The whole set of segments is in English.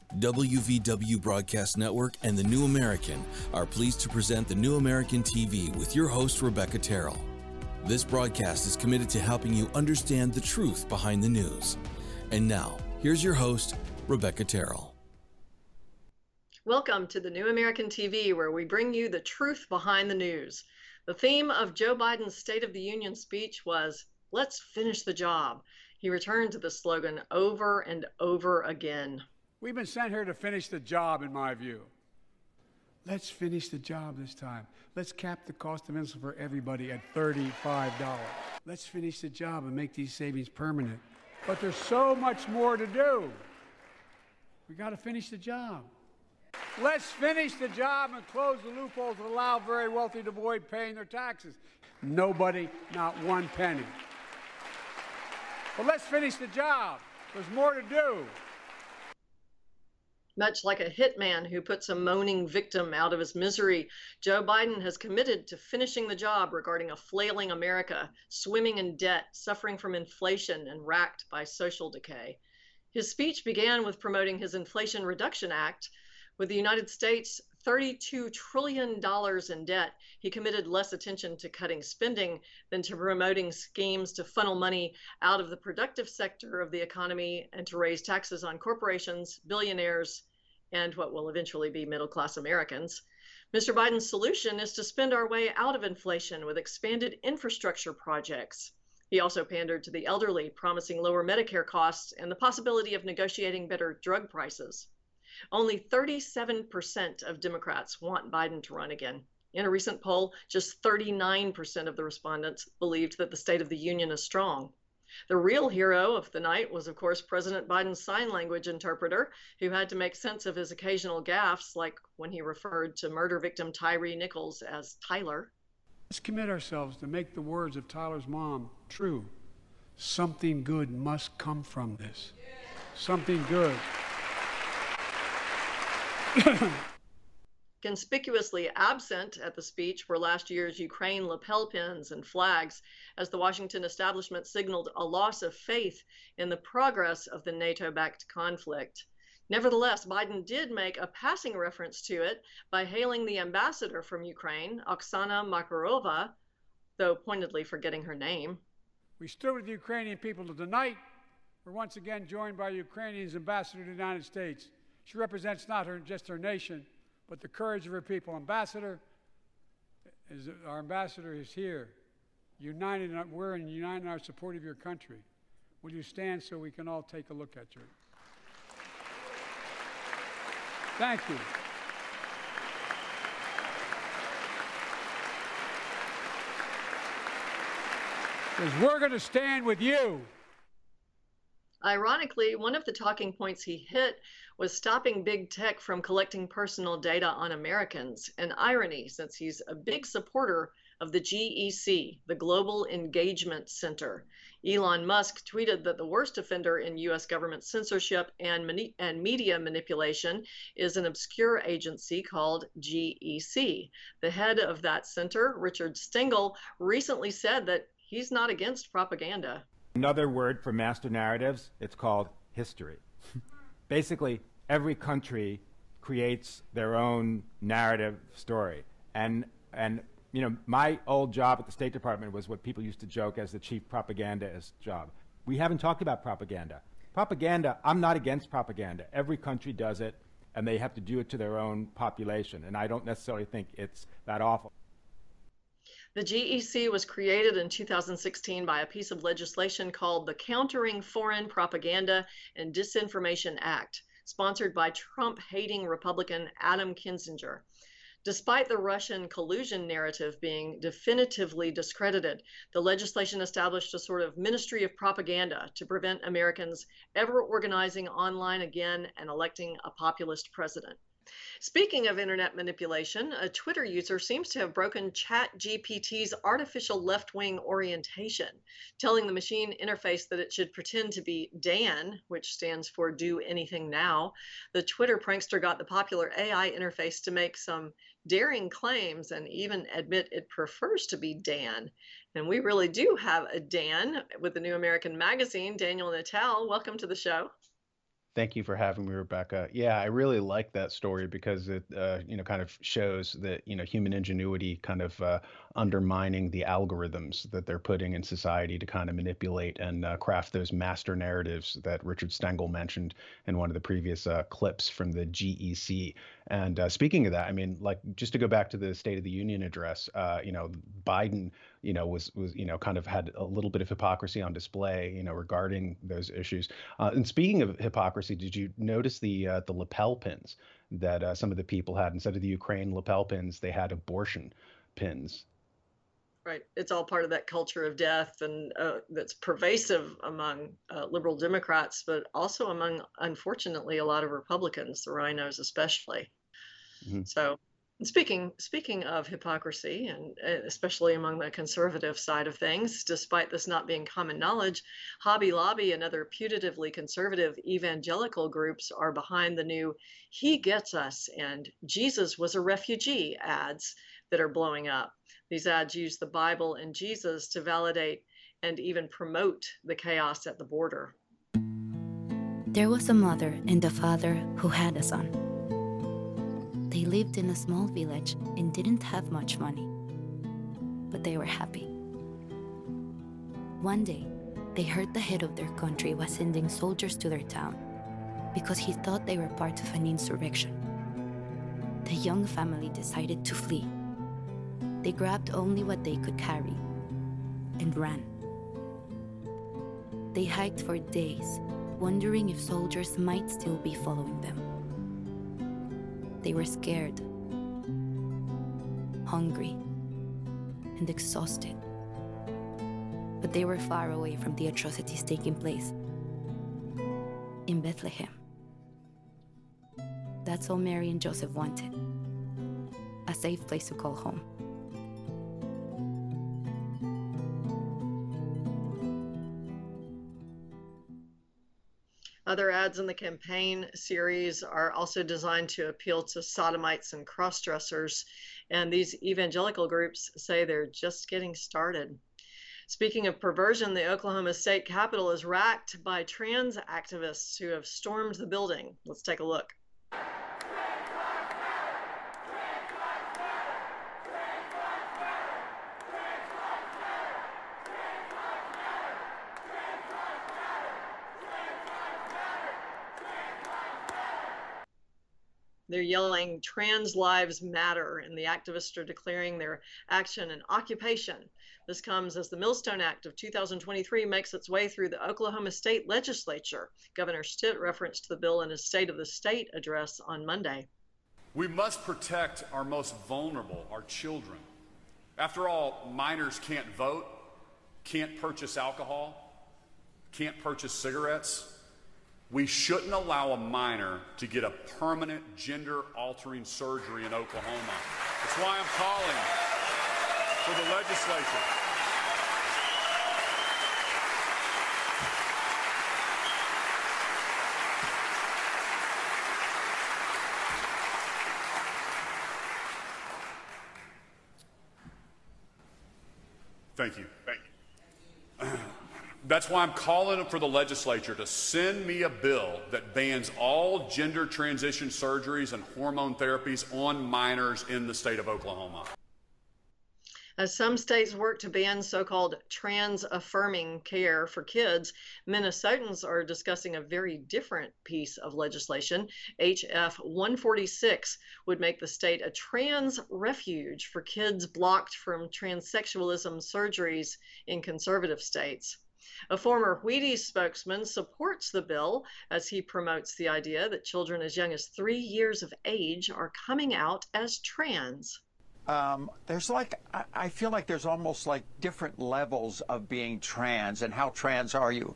WVW Broadcast Network and The New American are pleased to present The New American TV with your host, Rebecca Terrell. This broadcast is committed to helping you understand the truth behind the news. And now, here's your host, Rebecca Terrell. Welcome to The New American TV, where we bring you the truth behind the news. The theme of Joe Biden's State of the Union speech was, "Let's finish the job." He returned to the slogan over and over again. We've been sent here to finish the job, in my view. Let's finish the job this time. Let's cap the cost of insulin for everybody at $35. Let's finish the job and make these savings permanent. But there's so much more to do. We got to finish the job. Let's finish the job and close the loopholes that allow very wealthy to avoid paying their taxes. Nobody, not one penny. But let's finish the job. There's more to do. Much like a hitman who puts a moaning victim out of his misery, Joe Biden has committed to finishing the job regarding a flailing America, swimming in debt, suffering from inflation, and racked by social decay. His speech began with promoting his Inflation Reduction Act. With the United States $32 trillion in debt, he committed less attention to cutting spending than to promoting schemes to funnel money out of the productive sector of the economy and to raise taxes on corporations, billionaires, and what will eventually be middle-class Americans. Mr. Biden's solution is to spend our way out of inflation with expanded infrastructure projects. He also pandered to the elderly, promising lower Medicare costs and the possibility of negotiating better drug prices. Only 37% of Democrats want Biden to run again. In a recent poll, just 39% of the respondents believed that the State of the Union is strong. The real hero of the night was, of course, President Biden's sign language interpreter, who had to make sense of his occasional gaffes, like when he referred to murder victim Tyree Nichols as Tyler. Let's commit ourselves to make the words of Tyler's mom true. Something good must come from this. Something good. Conspicuously absent at the speech were last year's Ukraine lapel pins and flags, as the Washington establishment signaled a loss of faith in the progress of the NATO-backed conflict. Nevertheless, Biden did make a passing reference to it by hailing the ambassador from Ukraine, Oksana Makarova, though pointedly forgetting her name. We stood with the Ukrainian people tonight. We're once again joined by Ukraine's ambassador to the United States. She represents not just her nation, but the courage of her people. Our ambassador is here, united. We're united in our support of your country. Will you stand so we can all take a look at you? Thank you. Because we're going to stand with you. Ironically, one of the talking points he hit was stopping big tech from collecting personal data on Americans, an irony since he's a big supporter of the GEC, the Global Engagement Center. Elon Musk tweeted that the worst offender in U.S. government censorship and media manipulation is an obscure agency called GEC. The head of that center, Richard Stengel, recently said that he's not against propaganda. Another word for master narratives, it's called history. Basically, every country creates their own narrative story. And you know, my old job at the State Department was what people used to joke as the chief propagandist job. We haven't talked about propaganda. Propaganda, I'm not against propaganda. Every country does it, and they have to do it to their own population. And I don't necessarily think it's that awful. The GEC was created in 2016 by a piece of legislation called the Countering Foreign Propaganda and Disinformation Act, sponsored by Trump-hating Republican Adam Kinzinger. Despite the Russian collusion narrative being definitively discredited, the legislation established a sort of ministry of propaganda to prevent Americans ever organizing online again and electing a populist president. Speaking of internet manipulation, a Twitter user seems to have broken ChatGPT's artificial left-wing orientation, telling the machine interface that it should pretend to be Dan, which stands for Do Anything Now. The Twitter prankster got the popular AI interface to make some daring claims and even admit it prefers to be Dan. And we really do have a Dan with the New American Magazine. Daniel Natal, welcome to the show. Thank you for having me, Rebecca. Yeah, I really like that story because it, kind of shows that, human ingenuity kind of undermining the algorithms that they're putting in society to kind of manipulate and craft those master narratives that Richard Stengel mentioned in one of the previous clips from the GEC. And speaking of that, I mean, like, just to go back to the State of the Union address, Biden, was kind of had a little bit of hypocrisy on display, regarding those issues. And speaking of hypocrisy, did you notice the lapel pins that some of the people had? Instead of the Ukraine lapel pins, they had abortion pins. Right. It's all part of that culture of death, and that's pervasive among liberal Democrats, but also among, unfortunately, a lot of Republicans, the rhinos especially. Mm-hmm. So, speaking of hypocrisy, and especially among the conservative side of things, despite this not being common knowledge, Hobby Lobby and other putatively conservative evangelical groups are behind the new "He Gets Us" and "Jesus Was a Refugee" ads that are blowing up. These ads use the Bible and Jesus to validate and even promote the chaos at the border. There was a mother and a father who had a son. They lived in a small village and didn't have much money, but they were happy. One day, they heard the head of their country was sending soldiers to their town because he thought they were part of an insurrection. The young family decided to flee. They grabbed only what they could carry and ran. They hiked for days, wondering if soldiers might still be following them. They were scared, hungry, and exhausted. But they were far away from the atrocities taking place in Bethlehem. That's all Mary and Joseph wanted: a safe place to call home. Other ads in the campaign series are also designed to appeal to sodomites and cross-dressers, and these evangelical groups say they're just getting started. Speaking of perversion, the Oklahoma State Capitol is racked by trans activists who have stormed the building. Let's take a look. They're yelling "Trans Lives Matter," and the activists are declaring their action an occupation. This comes as the Millstone Act of 2023 makes its way through the Oklahoma State Legislature. Governor Stitt referenced the bill in his State of the State address on Monday. We must protect our most vulnerable, our children. After all, minors can't vote, can't purchase alcohol, can't purchase cigarettes. We shouldn't allow a minor to get a permanent gender-altering surgery in Oklahoma. That's why I'm calling for the legislature. Thank you. That's why I'm calling for the legislature to send me a bill that bans all gender transition surgeries and hormone therapies on minors in the state of Oklahoma. As some states work to ban so-called trans-affirming care for kids, Minnesotans are discussing a very different piece of legislation. HF 146 would make the state a trans refuge for kids blocked from transsexualism surgeries in conservative states. A former Wheaties spokesman supports the bill as he promotes the idea that children as young as 3 years of age are coming out as trans. I feel like there's almost like different levels of being trans, and how trans are you?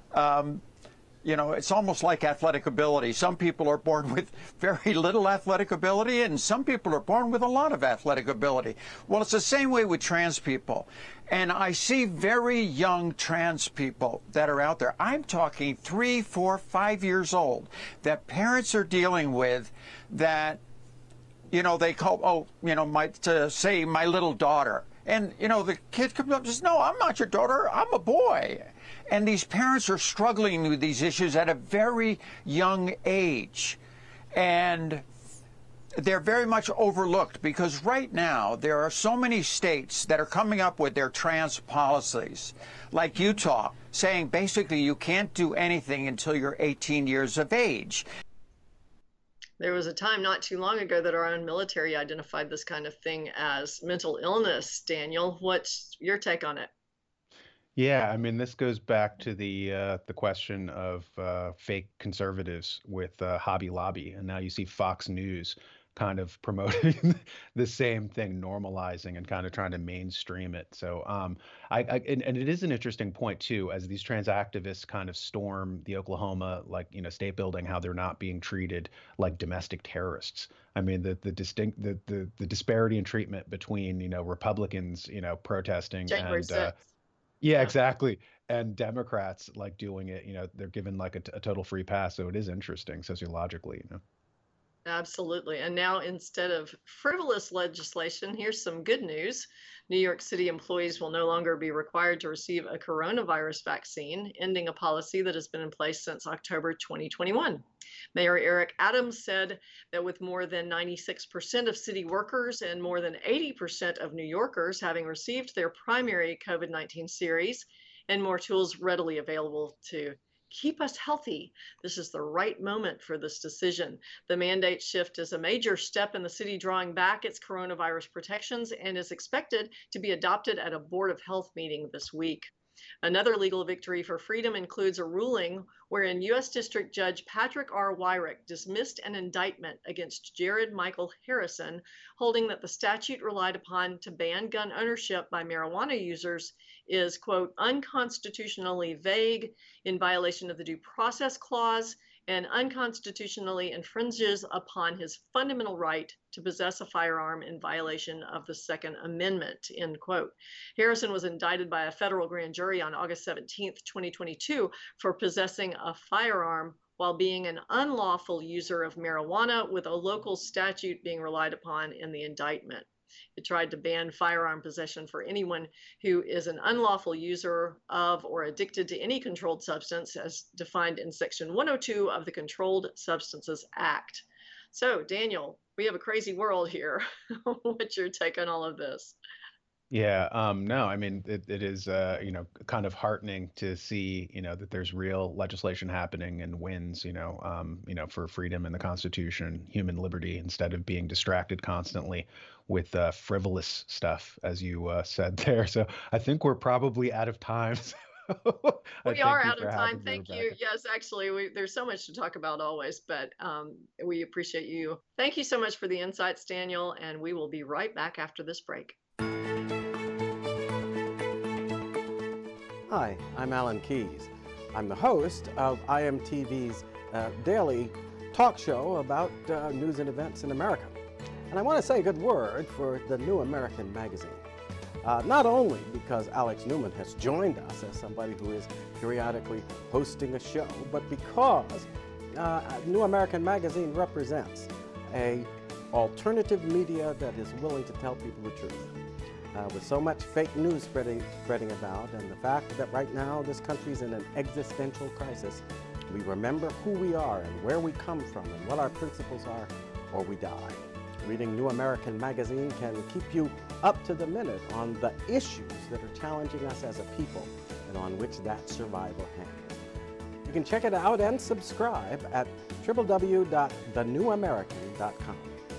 It's almost like athletic ability. Some people are born with very little athletic ability, and some people are born with a lot of athletic ability. Well, it's the same way with trans people. And I see very young trans people that are out there. I'm talking 3, 4, 5 years old that parents are dealing with that, they call, say my little daughter. And, the kid comes up and says, "No, I'm not your daughter. I'm a boy." And these parents are struggling with these issues at a very young age. And they're very much overlooked because right now there are so many states that are coming up with their trans policies, like Utah, saying basically you can't do anything until you're 18 years of age. There was a time not too long ago that our own military identified this kind of thing as mental illness. Daniel, what's your take on it? Yeah, I mean, this goes back to the question of fake conservatives with Hobby Lobby, and now you see Fox News kind of promoting the same thing, normalizing and kind of trying to mainstream it. So and it is an interesting point too, as these trans activists kind of storm the Oklahoma state building, how they're not being treated like domestic terrorists. I mean, the disparity in treatment between Republicans protesting January and 6th. yeah, exactly, and Democrats like doing it. They're given like a total free pass. So it is interesting sociologically. Absolutely. And now, instead of frivolous legislation, here's some good news. New York City employees will no longer be required to receive a coronavirus vaccine, ending a policy that has been in place since October 2021. Mayor Eric Adams said that with more than 96% of city workers and more than 80% of New Yorkers having received their primary COVID-19 series and more tools readily available to keep us healthy, this is the right moment for this decision. The mandate shift is a major step in the city drawing back its coronavirus protections and is expected to be adopted at a Board of Health meeting this week. Another legal victory for freedom includes a ruling wherein U.S. District Judge Patrick R. Wyrick dismissed an indictment against Jared Michael Harrison, holding that the statute relied upon to ban gun ownership by marijuana users is, quote, unconstitutionally vague, in violation of the Due Process Clause, and unconstitutionally infringes upon his fundamental right to possess a firearm in violation of the Second Amendment, end quote. Harrison was indicted by a federal grand jury on August 17th, 2022 for possessing a firearm while being an unlawful user of marijuana, with a local statute being relied upon in the indictment. It tried to ban firearm possession for anyone who is an unlawful user of or addicted to any controlled substance as defined in Section 102 of the Controlled Substances Act. So, Daniel, we have a crazy world here. What's your take on all of this? Yeah, no, I mean, it is, kind of heartening to see, that there's real legislation happening and wins, for freedom and the Constitution, human liberty, instead of being distracted constantly with frivolous stuff, as you said there. So I think we're probably out of time. We are out of time. Thank you. Yes, actually, there's so much to talk about always, but we appreciate you. Thank you so much for the insights, Daniel, and we will be right back after this break. Hi, I'm Alan Keyes. I'm the host of IMTV's daily talk show about news and events in America. And I want to say a good word for the New American Magazine. Not only because Alex Newman has joined us as somebody who is periodically hosting a show, but because New American Magazine represents an alternative media that is willing to tell people the truth. With so much fake news spreading about, and the fact that right now this country is in an existential crisis, we remember who we are and where we come from and what our principles are, or we die. Reading New American Magazine can keep you up to the minute on the issues that are challenging us as a people and on which that survival hangs. You can check it out and subscribe at www.thenewamerican.com.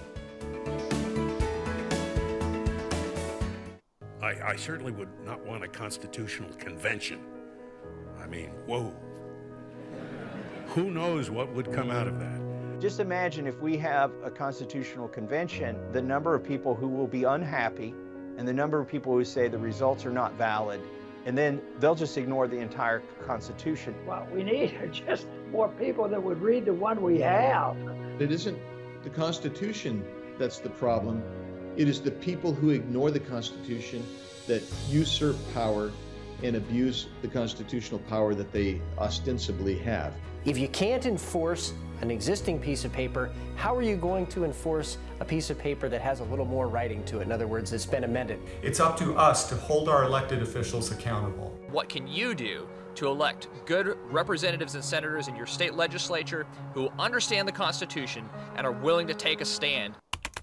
I certainly would not want a constitutional convention. I mean, whoa. Who knows what would come out of that? Just imagine if we have a constitutional convention, the number of people who will be unhappy and the number of people who say the results are not valid, and then they'll just ignore the entire Constitution. What we need are just more people that would read the one we have. It isn't the Constitution that's the problem. It is the people who ignore the Constitution that usurp power and abuse the constitutional power that they ostensibly have. If you can't enforce an existing piece of paper, how are you going to enforce a piece of paper that has a little more writing to it? In other words, it's been amended. It's up to us to hold our elected officials accountable. What can you do to elect good representatives and senators in your state legislature who understand the Constitution and are willing to take a stand.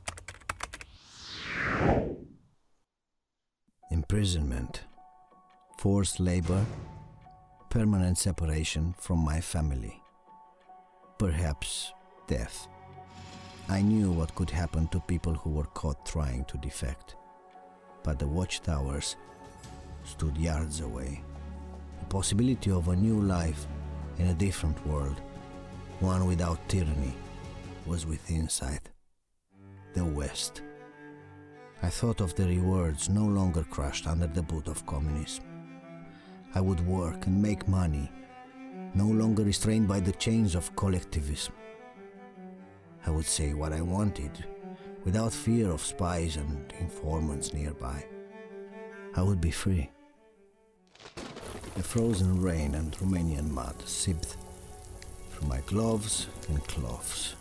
Imprisonment, forced labor, permanent separation from my family, perhaps death. I knew what could happen to people who were caught trying to defect, but the watchtowers stood yards away. The possibility of a new life in a different world, one without tyranny, was within sight. The West. I thought of the rewards no longer crushed under the boot of communism. I would work and make money, no longer restrained by the chains of collectivism. I would say what I wanted, without fear of spies and informants nearby. I would be free. The frozen rain and Romanian mud sipped through my gloves and cloths.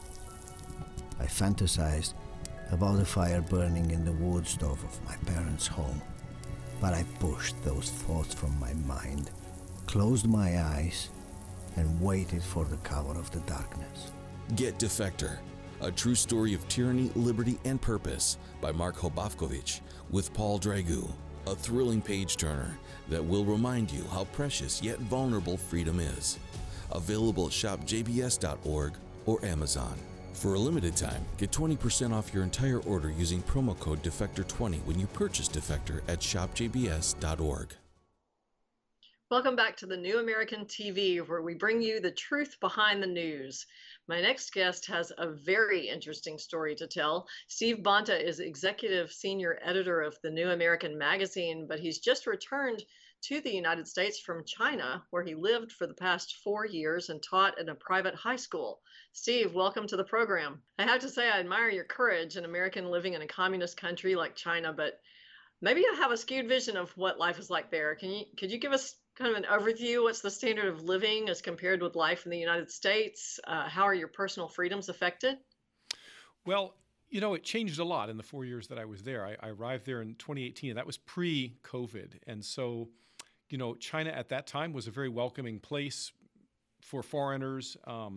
I fantasized about the fire burning in the wood stove of my parents' home, but I pushed those thoughts from my mind, closed my eyes, and waited for the cover of the darkness. Get Defector, a true story of tyranny, liberty, and purpose by Mark Hobafkovich with Paul Dragu, a thrilling page-turner that will remind you how precious yet vulnerable freedom is. Available at shopjbs.org or Amazon. For a limited time, get 20% off your entire order using promo code Defector20 when you purchase Defector at shopjbs.org. Welcome back to the New American TV, where we bring you the truth behind the news. My next guest has a very interesting story to tell. Steve Bonta is executive senior editor of the New American magazine, but he's just returned to the United States from China, where he lived for the past 4 years and taught in a private high school. Steve, welcome to the program. I have to say I admire your courage, an American living in a communist country like China, but maybe I have a skewed vision of what life is like there. Could you give us kind of an overview? What's the standard of living as compared with life in the United States? How are your personal freedoms affected? Well, you know, it changed a lot in the 4 years that I was there. I arrived there in 2018, and that was pre-COVID. And so, you know, China at that time was a very welcoming place for foreigners.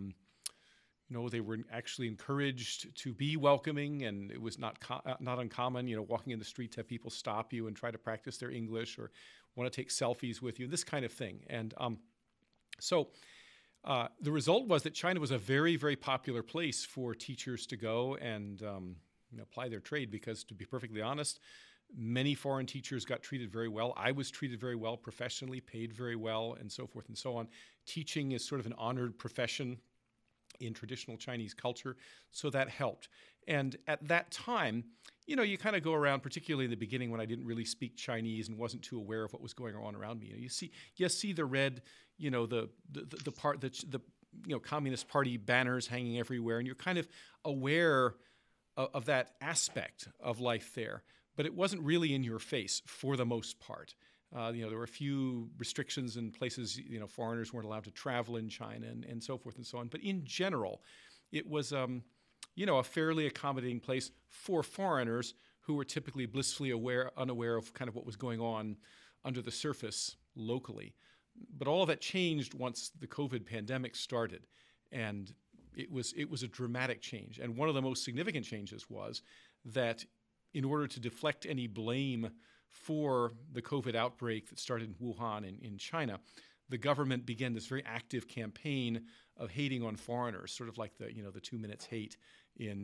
You know, they were actually encouraged to be welcoming, and it was not uncommon, you know, walking in the street to have people stop you and try to practice their English or want to take selfies with you, this kind of thing. And so the result was that China was a very, very popular place for teachers to go and you know, apply their trade, because, to be perfectly honest, many foreign teachers got treated very well. I was treated very well professionally, paid very well, and so forth and so on. Teaching is sort of an honored profession in traditional Chinese culture, so that helped. And at that time, you know, you kind of go around, particularly in the beginning when I didn't really speak Chinese and wasn't too aware of what was going on around me. You know, you see the red, you know, the you know, Communist Party banners hanging everywhere, and you're kind of aware of that aspect of life there. But it wasn't really in your face for the most part. You know, there were a few restrictions in places, you know, foreigners weren't allowed to travel in China and so forth and so on. But in general, it was, you know, a fairly accommodating place for foreigners who were typically blissfully unaware of kind of what was going on under the surface locally. But all of that changed once the COVID pandemic started. And it was a dramatic change. And one of the most significant changes was that in order to deflect any blame for the COVID outbreak that started in Wuhan in China, the government began this very active campaign of hating on foreigners, sort of like the 2 minutes hate in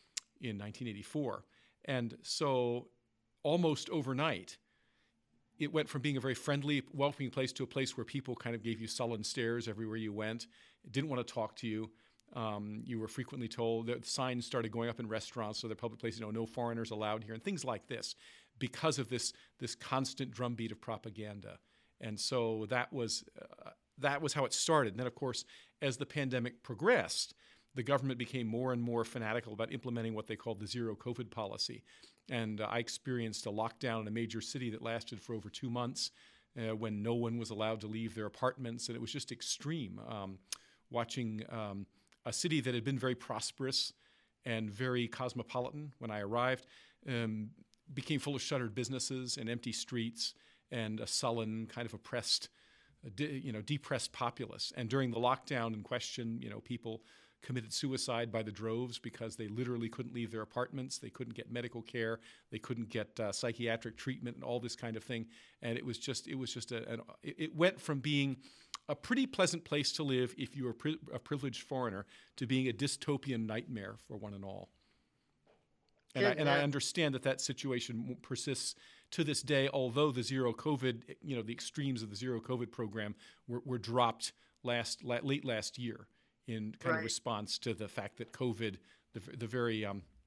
1984. And so almost overnight, it went from being a very friendly, welcoming place to a place where people kind of gave you sullen stares everywhere you went, didn't want to talk to you. You were frequently told that signs started going up in restaurants, so the public places, no foreigners allowed here, and things like this, because of this constant drumbeat of propaganda. And so that was how it started. And then, of course, as the pandemic progressed, the government became more and more fanatical about implementing what they called the zero COVID policy. And I experienced a lockdown in a major city that lasted for over 2 months, when no one was allowed to leave their apartments, and it was just extreme. Watching a city that had been very prosperous and very cosmopolitan when I arrived became full of shuttered businesses and empty streets and a sullen, kind of oppressed depressed populace. And during the lockdown in question, people committed suicide by the droves because they literally couldn't leave their apartments. They couldn't get medical care. They couldn't get psychiatric treatment and all this kind of thing. And it went from being a pretty pleasant place to live if you were a privileged foreigner to being a dystopian nightmare for one and all. And I understand that situation persists to this day, although the zero COVID, the extremes of the zero COVID program were dropped late last year in kind of response to the fact that COVID, the very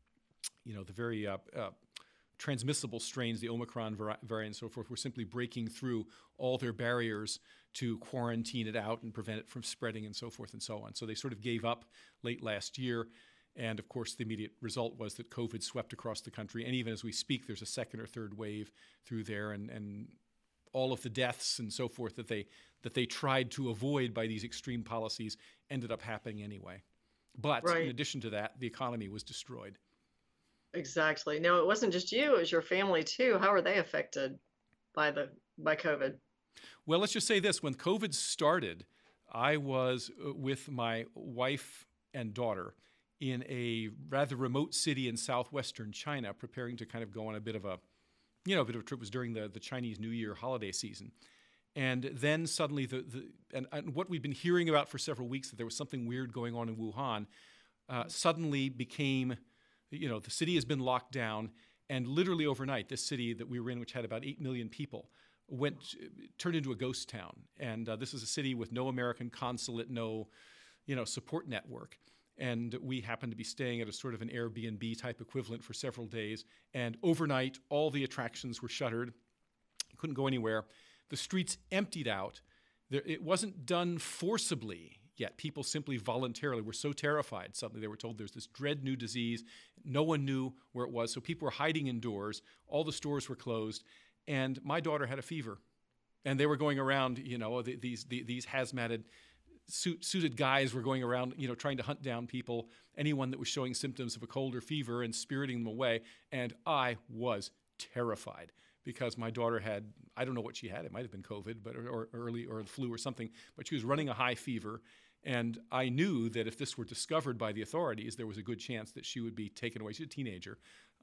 transmissible strains, the Omicron variant and so forth, were simply breaking through all their barriers to quarantine it out and prevent it from spreading and so forth and so on. So they sort of gave up late last year. And of course, the immediate result was that COVID swept across the country. And even as we speak, there's a second or third wave through there, and all of the deaths and so forth that they tried to avoid by these extreme policies ended up happening anyway. But in addition to that, the economy was destroyed. Exactly. No, it wasn't just you; it was your family too. How are they affected by COVID? Well, let's just say this: when COVID started, I was with my wife and daughter in a rather remote city in southwestern China, preparing to kind of go on a bit of a trip. It was during the Chinese New Year holiday season. And then suddenly and what we've been hearing about for several weeks, that there was something weird going on in Wuhan, suddenly became, the city has been locked down, and literally overnight, this city that we were in, which had about 8 million people, turned into a ghost town. And this is a city with no American consulate, no, support network. And we happened to be staying at a sort of an Airbnb type equivalent for several days. And overnight, all the attractions were shuttered. You couldn't go anywhere. The streets emptied out. It wasn't done forcibly yet. People simply voluntarily were so terrified. Suddenly they were told there's this dread new disease. No one knew where it was. So people were hiding indoors. All the stores were closed. And my daughter had a fever. And they were going around, these hazmated suited guys were going around, trying to hunt down people, anyone that was showing symptoms of a cold or fever, and spiriting them away. And I was terrified because my daughter had, I don't know what she had. It might have been COVID, or early, or the flu or something, but she was running a high fever. And I knew that if this were discovered by the authorities, there was a good chance that she would be taken away. She's a teenager,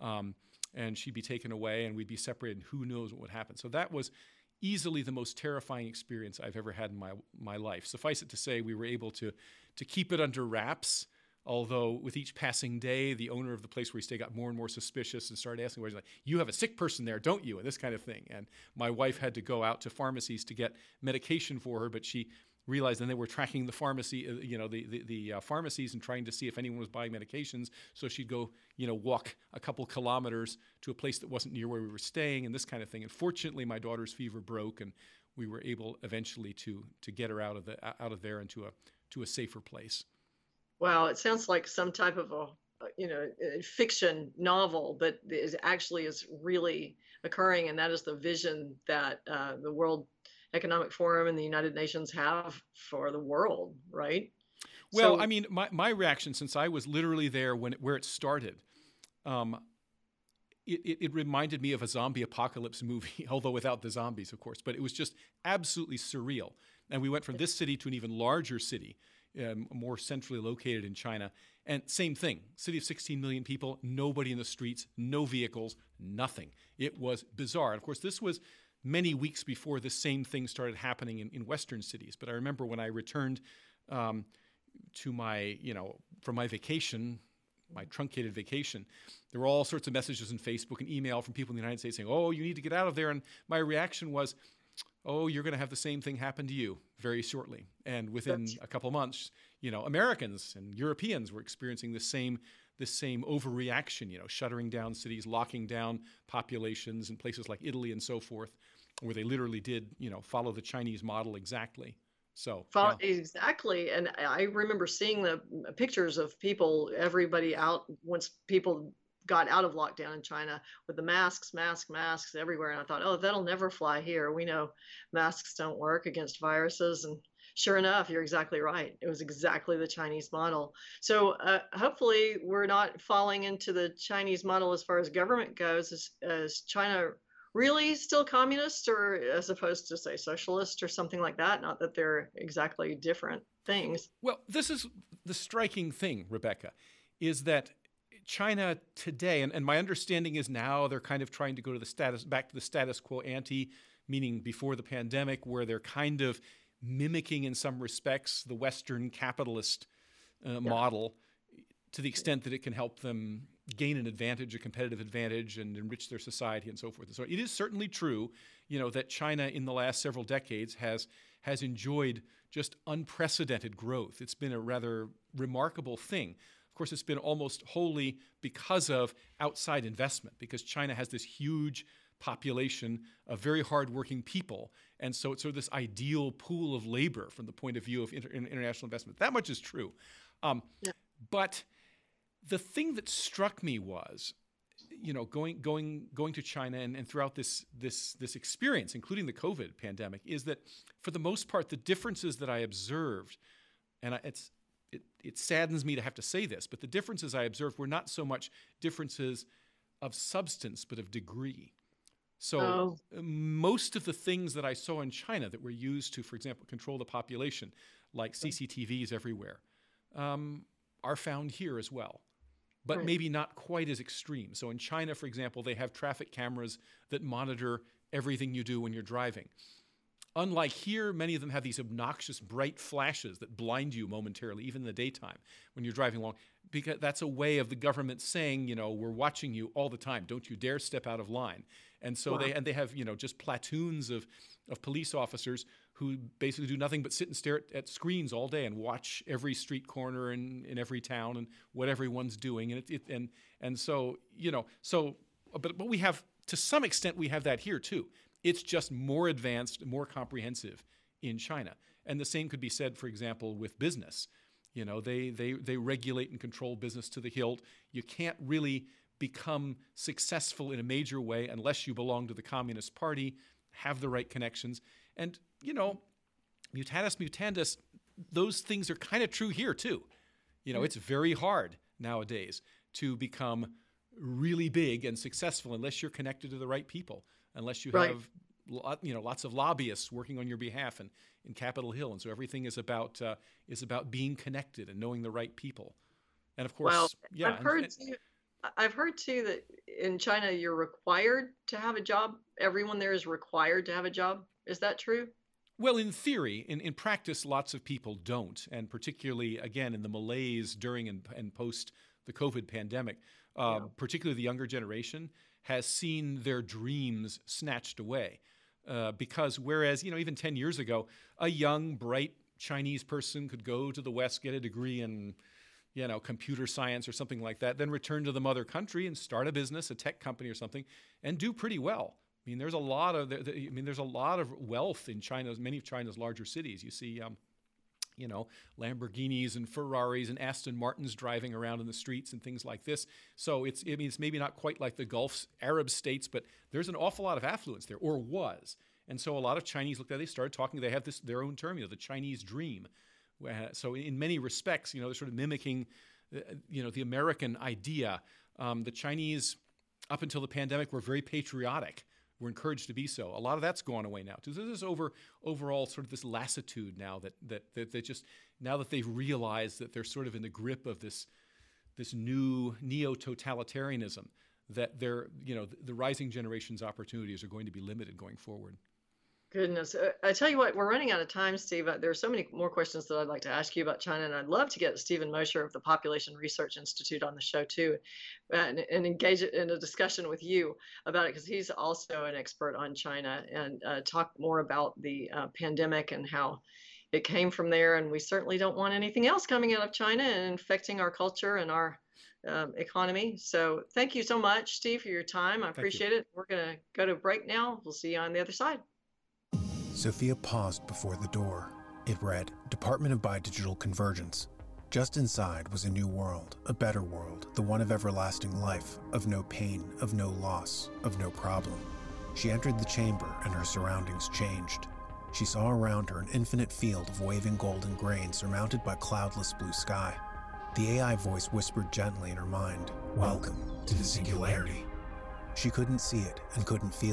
and she'd be taken away, and we'd be separated, and who knows what would happen. So that was easily the most terrifying experience I've ever had in my life. Suffice it to say, we were able to keep it under wraps, although with each passing day, the owner of the place where we stayed got more and more suspicious and started asking, like, you have a sick person there, don't you? And this kind of thing. And my wife had to go out to pharmacies to get medication for her, but she realized then they were tracking the pharmacy, the pharmacies, and trying to see if anyone was buying medications. So she'd go, walk a couple kilometers to a place that wasn't near where we were staying, and this kind of thing. And fortunately, my daughter's fever broke, and we were able eventually to get her out of there into a safer place. Wow, it sounds like some type of a fiction novel, but it actually is really occurring, and that is the vision that the World Economic Forum and the United Nations have for the world, right? Well, so, I mean, my reaction, since I was literally there where it started, it reminded me of a zombie apocalypse movie, although without the zombies, of course. But it was just absolutely surreal. And we went from this city to an even larger city, more centrally located in China. And same thing, city of 16 million people, nobody in the streets, no vehicles, nothing. It was bizarre. And of course, this was many weeks before the same thing started happening in Western cities. But I remember when I returned to my, from my vacation, my truncated vacation, there were all sorts of messages on Facebook and email from people in the United States saying, oh, you need to get out of there. And my reaction was, oh, you're going to have the same thing happen to you very shortly. And within a couple months, Americans and Europeans were experiencing this same overreaction, shuttering down cities, locking down populations in places like Italy and so forth, where they literally did, follow the Chinese model exactly. So exactly. And I remember seeing the pictures of people, everybody out once people got out of lockdown in China with the masks everywhere. And I thought, oh, that'll never fly here. We know masks don't work against viruses. And sure enough, you're exactly right. It was exactly the Chinese model. So hopefully we're not falling into the Chinese model as far as government goes, as China really still communist, or as opposed to, say, socialist or something like that? Not that they're exactly different things. Well, this is the striking thing, Rebecca, is that China today, and my understanding is now they're kind of trying to go to back to the status quo ante, meaning before the pandemic, where they're kind of mimicking in some respects the Western capitalist model, to the extent that it can help them gain an advantage, a competitive advantage, and enrich their society and so forth. So it is certainly true, that China in the last several decades has enjoyed just unprecedented growth. It's been a rather remarkable thing. Of course, it's been almost wholly because of outside investment, because China has this huge population of very hardworking people. And so it's sort of this ideal pool of labor from the point of view of international investment. That much is true. But the thing that struck me was, going to China and throughout this experience, including the COVID pandemic, is that for the most part, the differences that I observed, and it saddens me to have to say this, but the differences I observed were not so much differences of substance, but of degree. So most of the things that I saw in China that were used to, for example, control the population, like CCTVs everywhere, are found here as well, but maybe not quite as extreme. So in China, for example, they have traffic cameras that monitor everything you do when you're driving. Unlike here, many of them have these obnoxious bright flashes that blind you momentarily, even in the daytime when you're driving along, because that's a way of the government saying, we're watching you all the time. Don't you dare step out of line. And so they have, just platoons of police officers who basically do nothing but sit and stare at screens all day and watch every street corner in every town and what everyone's doing. But we have, to some extent, we have that here too. It's just more advanced, more comprehensive in China. And the same could be said, for example, with business. They regulate and control business to the hilt. You can't really become successful in a major way unless you belong to the Communist Party, have the right connections. And, mutatis mutandis, those things are kind of true here too. It's very hard nowadays to become really big and successful unless you're connected to the right people, unless you have lots of lobbyists working on your behalf in Capitol Hill. And so everything is about being connected and knowing the right people. And of course, I've heard too that in China you're required to have a job. Everyone there is required to have a job. Is that true? Well, in theory. In practice, lots of people don't. And particularly, again, in the malaise during and post the COVID pandemic, particularly the younger generation has seen their dreams snatched away. Because whereas, even 10 years ago, a young, bright Chinese person could go to the West, get a degree in computer science or something like that, then return to the mother country and start a business, a tech company or something, and do pretty well. I mean, there's a lot of wealth in China, many of China's larger cities. You see, Lamborghinis and Ferraris and Aston Martins driving around in the streets and things like this. So it's maybe not quite like the Gulf Arab states, but there's an awful lot of affluence there, or was. And so a lot of Chinese looked at it, they started talking, they have their own term, the Chinese dream. So in many respects, they're sort of mimicking, the American idea. The Chinese, up until the pandemic, were very patriotic. Were encouraged to be so. A lot of that's gone away now. So there's overall sort of this lassitude now that just now that they've realized that they're sort of in the grip of this new neo-totalitarianism, that the rising generation's opportunities are going to be limited going forward. Goodness. I tell you what, we're running out of time, Steve. There are so many more questions that I'd like to ask you about China, and I'd love to get Stephen Mosher of the Population Research Institute on the show too, and engage in a discussion with you about it, because he's also an expert on China, and talk more about the pandemic and how it came from there. And we certainly don't want anything else coming out of China and infecting our culture and our economy. So thank you so much, Steve, for your time. I appreciate it. We're going to go to break now. We'll see you on the other side. Sophia paused before the door. It read, Department of Bidigital Convergence. Just inside was a new world, a better world, the one of everlasting life, of no pain, of no loss, of no problem. She entered the chamber and her surroundings changed. She saw around her an infinite field of waving golden grain surmounted by cloudless blue sky. The AI voice whispered gently in her mind, Welcome to the Singularity. She couldn't see it and couldn't feel it,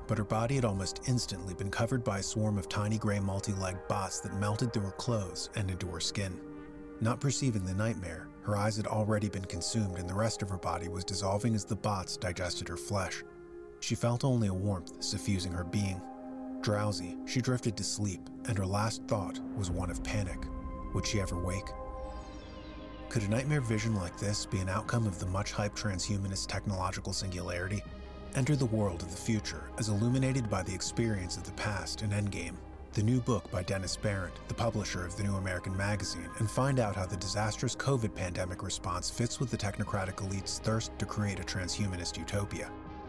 but her body had almost instantly been covered by a swarm of tiny gray multi-legged bots that melted through her clothes and into her skin. Not perceiving the nightmare, her eyes had already been consumed and the rest of her body was dissolving as the bots digested her flesh. She felt only a warmth suffusing her being. Drowsy, she drifted to sleep, and her last thought was one of panic. Would she ever wake? Could a nightmare vision like this be an outcome of the much-hyped transhumanist technological singularity? Enter the world of the future as illuminated by the experience of the past in Endgame, the new book by Dennis Barrett, the publisher of the New American Magazine, and find out how the disastrous COVID pandemic response fits with the technocratic elite's thirst to create a transhumanist utopia.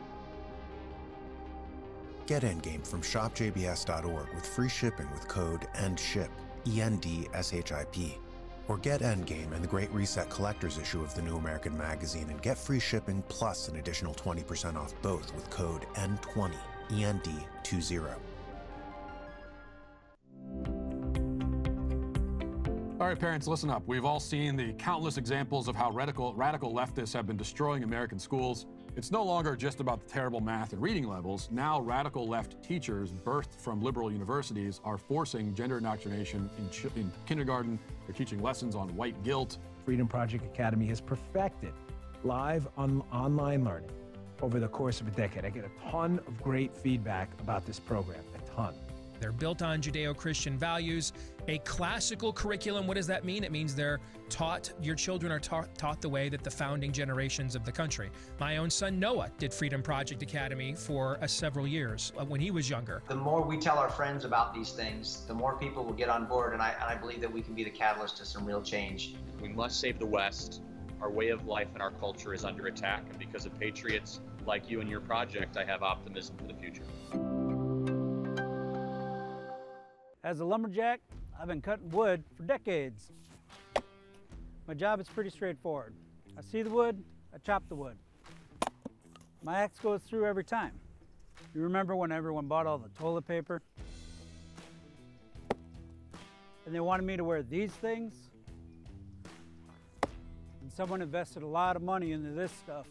Get Endgame from shopjbs.org with free shipping with code ENDSHIP, ENDSHIP. Or get Endgame and the Great Reset Collector's issue of the New American Magazine and get free shipping plus an additional 20% off both with code N20, END20. All right, parents, listen up. We've all seen the countless examples of how radical leftists have been destroying American schools. It's no longer just about the terrible math and reading levels. Now, radical left teachers birthed from liberal universities are forcing gender indoctrination in kindergarten. They're teaching lessons on white guilt. Freedom Project Academy has perfected live online learning over the course of a decade. I get a ton of great feedback about this program, a ton. They're built on Judeo-Christian values, a classical curriculum. What does that mean? It means they're taught, your children are taught the way that the founding generations of the country. My own son Noah did Freedom Project Academy for several years when he was younger. The more we tell our friends about these things, the more people will get on board, and I believe that we can be the catalyst to some real change. We must save the West. Our way of life and our culture is under attack, and because of patriots like you and your project, I have optimism for the future. As a lumberjack, I've been cutting wood for decades. My job is pretty straightforward. I see the wood, I chop the wood. My axe goes through every time. You remember when everyone bought all the toilet paper? And they wanted me to wear these things? And someone invested a lot of money into this stuff.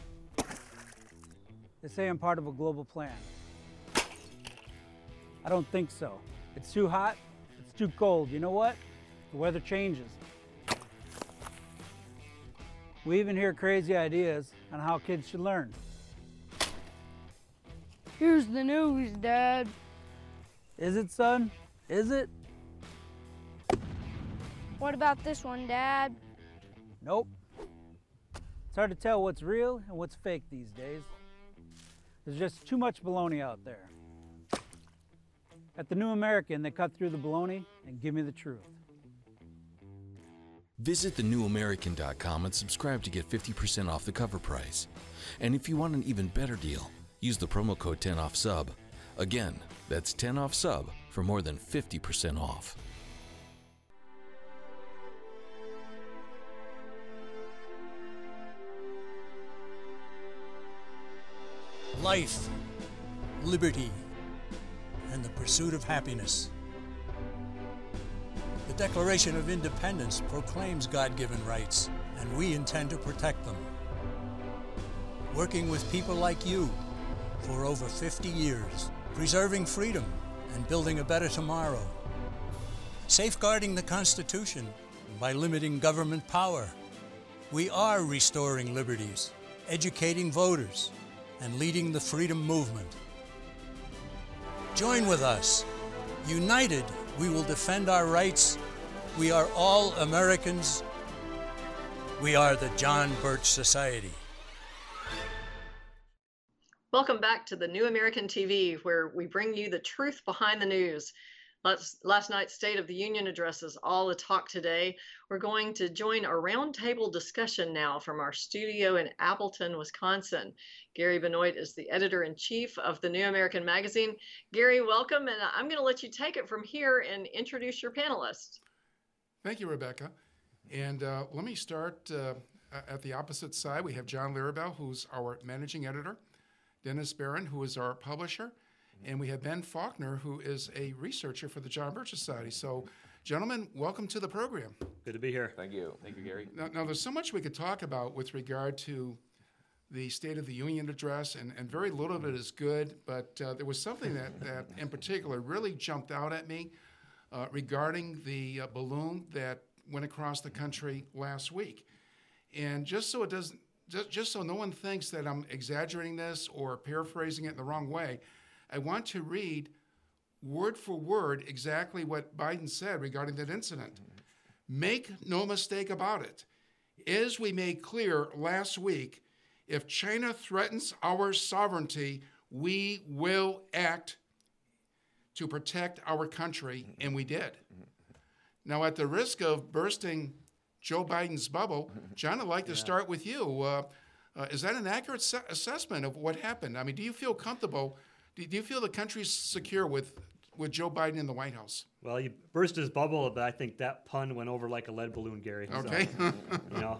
They say I'm part of a global plan. I don't think so. It's too hot, it's too cold. You know what? The weather changes. We even hear crazy ideas on how kids should learn. Here's the news, Dad. Is it, son? Is it? What about this one, Dad? Nope. It's hard to tell what's real and what's fake these days. There's just too much baloney out there. At the New American, they cut through the baloney and give me the truth. Visit thenewamerican.com and subscribe to get 50% off the cover price. And if you want an even better deal, use the promo code 10OFFSUB. Again, that's 10OFFSUB for more than 50% off. Life, liberty, and the pursuit of happiness. The Declaration of Independence proclaims God-given rights, and we intend to protect them. Working with people like you for over 50 years, preserving freedom and building a better tomorrow. Safeguarding the Constitution by limiting government power. We are restoring liberties, educating voters, and leading the freedom movement. Join with us. United, we will defend our rights. We are all Americans. We are the John Birch Society. Welcome back to the New American TV, where we bring you the truth behind the news. Last night's State of the Union addresses all the talk today. We're going to join a roundtable discussion now from our studio in Appleton, Wisconsin. Gary Benoit is the editor-in-chief of the New American Magazine. Gary, welcome, and I'm going to let you take it from here and introduce your panelists. Thank you, Rebecca. And let me start at the opposite side. We have John Larabel, who's our managing editor, Dennis Barron, who is our publisher, and we have Ben Faulkner, who is a researcher for the John Birch Society. So, gentlemen, welcome to the program. Good to be here. Thank you. Thank you, Gary. Now there's so much we could talk about with regard to the State of the Union address, and very little of it is good, but there was something that in particular really jumped out at me regarding the balloon that went across the country last week. And just so no one thinks that I'm exaggerating this or paraphrasing it in the wrong way, I want to read word for word exactly what Biden said regarding that incident. Make no mistake about it. As we made clear last week, if China threatens our sovereignty, we will act to protect our country, and we did. Now, at the risk of bursting Joe Biden's bubble, John, I'd like to start with you. Is that an accurate assessment of what happened? I mean, do you feel comfortable? Do you feel the country's secure with Joe Biden in the White House? Well, you burst his bubble, but I think that pun went over like a lead balloon, Gary. Okay. So, you know,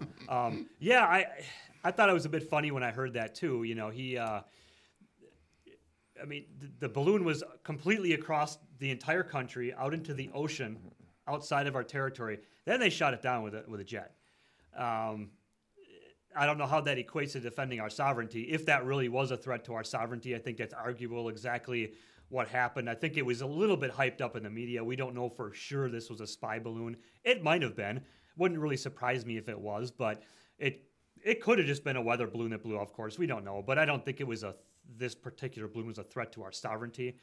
I thought it was a bit funny when I heard that too. You know, the balloon was completely across the entire country, out into the ocean, outside of our territory. Then they shot it down with a jet. I don't know how that equates to defending our sovereignty. If that really was a threat to our sovereignty, I think that's arguable exactly what happened. I think it was a little bit hyped up in the media. We don't know for sure this was a spy balloon. It might have been. Wouldn't really surprise me if it was, but it could have just been a weather balloon that blew off course. We don't know, but I don't think it was this particular balloon was a threat to our sovereignty.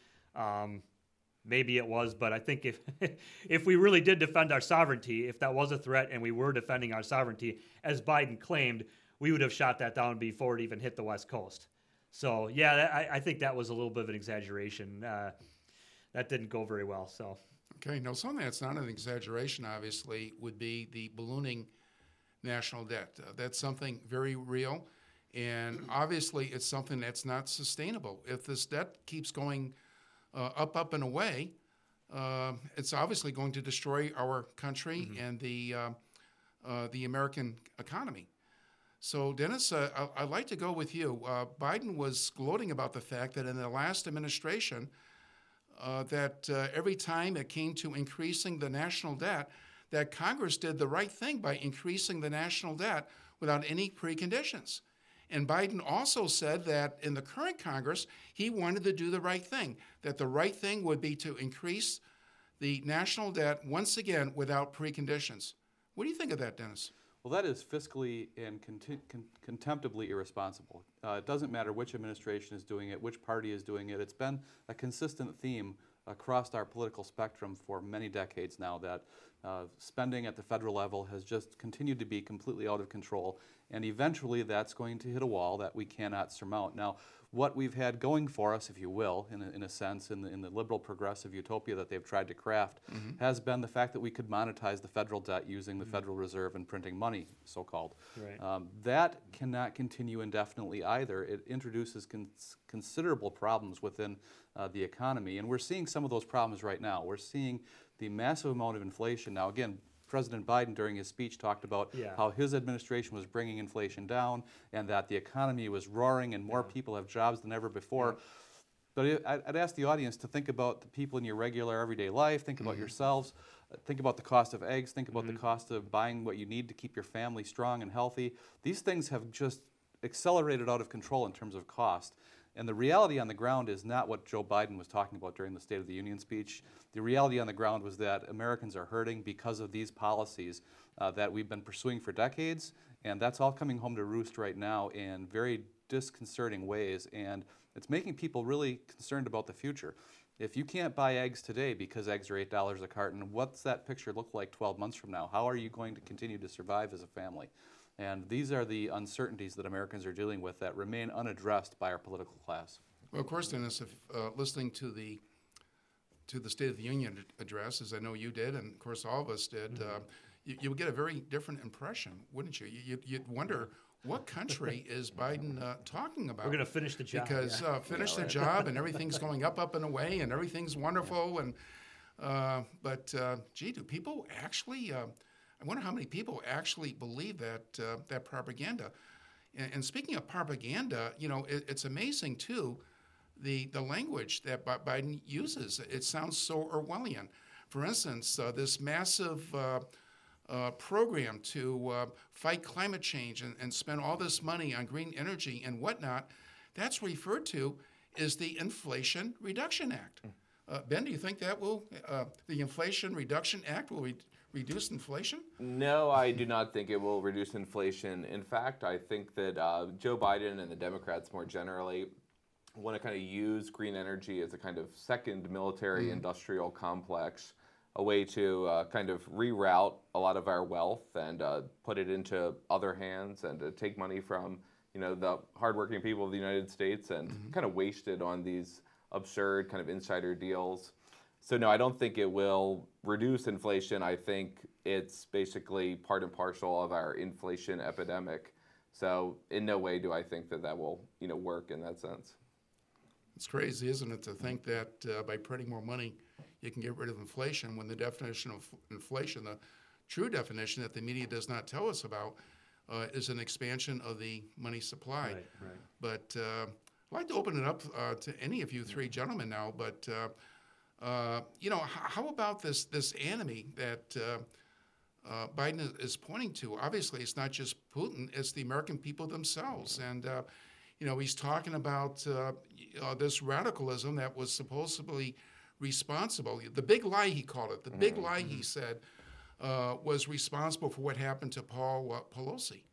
Maybe it was, but I think if we really did defend our sovereignty, if that was a threat and we were defending our sovereignty, as Biden claimed, we would have shot that down before it even hit the West Coast. So, yeah, I think that was a little bit of an exaggeration. That didn't go very well. So, okay, now something that's not an exaggeration, obviously, would be the ballooning national debt. That's something very real, and obviously it's something that's not sustainable. If this debt keeps going up and away, it's obviously going to destroy our country and the American economy. So, Dennis, I'd like to go with you. Biden was gloating about the fact that in the last administration, that every time it came to increasing the national debt, that Congress did the right thing by increasing the national debt without any preconditions. And Biden also said that in the current Congress, he wanted to do the right thing, that the right thing would be to increase the national debt once again without preconditions. What do you think of that, Dennis? Well, that is fiscally and contemptibly irresponsible. It doesn't matter which administration is doing it, which party is doing it. It's been a consistent theme across our political spectrum for many decades now that spending at the federal level has just continued to be completely out of control, and eventually that's going to hit a wall that we cannot surmount. Now, what we've had going for us, if you will, in a sense, in the liberal progressive utopia that they've tried to craft, has been the fact that we could monetize the federal debt using the Federal Reserve and printing money, so-called. Right. That cannot continue indefinitely either. It introduces considerable problems within the economy, and we're seeing some of those problems right now. We're seeing the massive amount of inflation. Now, again, President Biden during his speech talked about how his administration was bringing inflation down and that the economy was roaring and more people have jobs than ever before. But I'd ask the audience to think about the people in your regular everyday life, think about yourselves, think about the cost of eggs, think about the cost of buying what you need to keep your family strong and healthy. These things have just accelerated out of control in terms of cost. And the reality on the ground is not what Joe Biden was talking about during the State of the Union speech. The reality on the ground was that Americans are hurting because of these policies that we've been pursuing for decades, and that's all coming home to roost right now in very disconcerting ways, and it's making people really concerned about the future. If you can't buy eggs today because eggs are $8 a carton, what's that picture look like 12 months from now? How are you going to continue to survive as a family? And these are the uncertainties that Americans are dealing with that remain unaddressed by our political class. Well, of course, Dennis, if listening to the State of the Union address, as I know you did, and of course all of us did, you would get a very different impression, wouldn't you? You'd wonder, what country is Biden talking about? We're going to finish the job. Because finish the job, and everything's going up and away, and everything's wonderful. And gee, do people actually? I wonder how many people actually believe that propaganda. And speaking of propaganda, you know, it's amazing too, the language that Biden uses. It sounds so Orwellian. For instance, this massive program to fight climate change and spend all this money on green energy and whatnot, that's referred to as the Inflation Reduction Act. Ben, do you think that will, the Inflation Reduction Act will reduce inflation? No, I do not think it will reduce inflation. In fact, I think that Joe Biden and the Democrats more generally want to kind of use green energy as a kind of second military industrial complex, a way to kind of reroute a lot of our wealth and put it into other hands and to take money from, you know, the hardworking people of the United States and kind of waste it on these absurd kind of insider deals. So no, I don't think it will reduce inflation. I think it's basically part and parcel of our inflation epidemic. So in no way do I think that that will, you know, work in that sense. It's crazy, isn't it, to think that by printing more money, you can get rid of inflation, when the definition of inflation, the true definition that the media does not tell us about, is an expansion of the money supply. Right, right. But I'd like to open it up to any of you three gentlemen now, but you know, how about this enemy that Biden is pointing to? Obviously, it's not just Putin, it's the American people themselves. And you know, he's talking about this radicalism that was supposedly responsible. The big lie, he called it. The big lie, he said, was responsible for what happened to Paul Pelosi.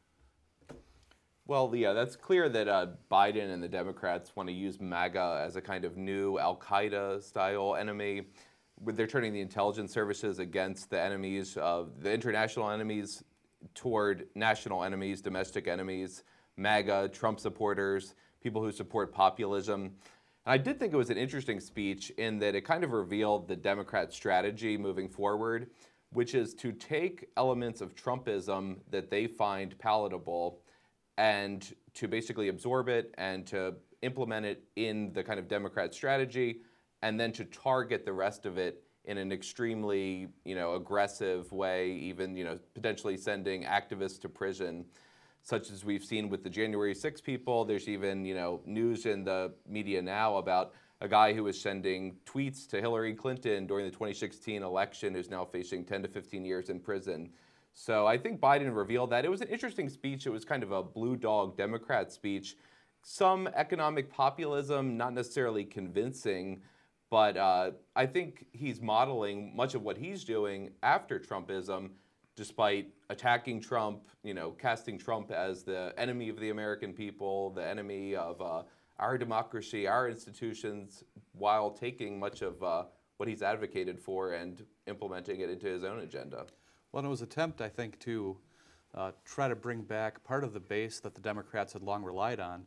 Well, yeah, that's clear that Biden and the Democrats want to use MAGA as a kind of new Al-Qaeda-style enemy. They're turning the intelligence services against the enemies of the international enemies toward national enemies, domestic enemies, MAGA, Trump supporters, people who support populism. And I did think it was an interesting speech in that it kind of revealed the Democrat strategy moving forward, which is to take elements of Trumpism that they find palatable and to basically absorb it and to implement it in the kind of Democrat strategy, and then to target the rest of it in an extremely, you know, aggressive way, even, you know, potentially sending activists to prison, such as we've seen with the January 6 people. There's even, you know, news in the media now about a guy who was sending tweets to Hillary Clinton during the 2016 election who's now facing 10 to 15 years in prison. So I think Biden revealed that. It was an interesting speech. It was kind of a blue dog Democrat speech. Some economic populism, not necessarily convincing, but I think he's modeling much of what he's doing after Trumpism, despite attacking Trump, you know, casting Trump as the enemy of the American people, the enemy of our democracy, our institutions, while taking much of what he's advocated for and implementing it into his own agenda. Well, it was an attempt, I think, to try to bring back part of the base that the Democrats had long relied on,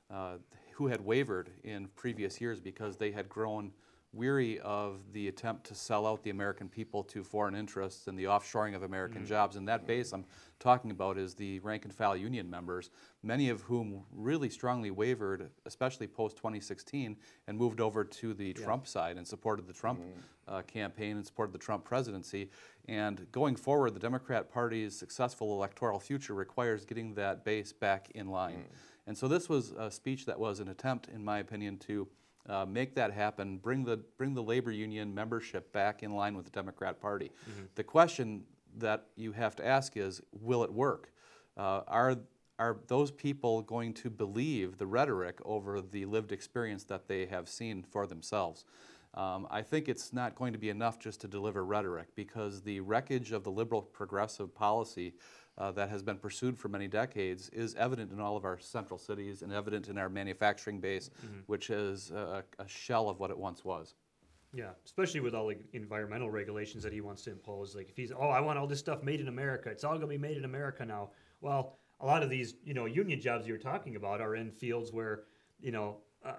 who had wavered in previous years because they had grown weary of the attempt to sell out the American people to foreign interests and the offshoring of American jobs. And that base I'm talking about is the rank and file union members, many of whom really strongly wavered, especially post-2016, and moved over to the Trump side and supported the Trump campaign and supported the Trump presidency. And going forward, the Democrat Party's successful electoral future requires getting that base back in line. And so this was a speech that was an attempt, in my opinion, to make that happen, bring the labor union membership back in line with the Democrat Party. The question that you have to ask is, will it work? Are those people going to believe the rhetoric over the lived experience that they have seen for themselves? I think it's not going to be enough just to deliver rhetoric, because the wreckage of the liberal progressive policy that has been pursued for many decades is evident in all of our central cities and evident in our manufacturing base, which is a shell of what it once was. Yeah, especially with all the environmental regulations that he wants to impose. Like if he's, oh, I want all this stuff made in America. It's all going to be made in America now. Well, a lot of these, you know, union jobs you're talking about are in fields where, you know,